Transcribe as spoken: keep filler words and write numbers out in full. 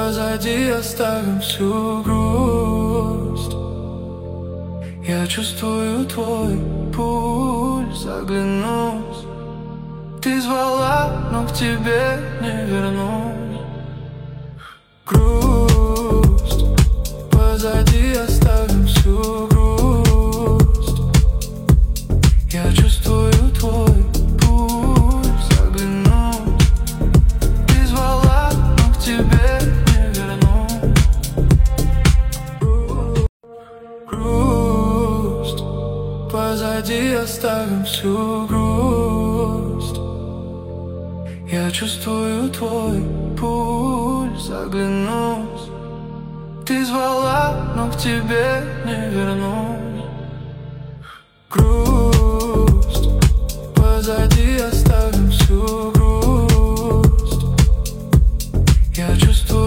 Позади оставим всю грусть. Я чувствую твой пульс, оглянусь. Ты звала, но к тебе не вернусь. Грусть, позади оставим всю грусть. Я чувствую твой пульс, оглянусь. Ты звала, но к тебе не вернусь. Грусть, позади оставим всю грусть. Я чувствую твой пульс, оглянусь. Ты звала, но к тебе не вернусь. Грусть, позади оставим всю грусть. Я чувствую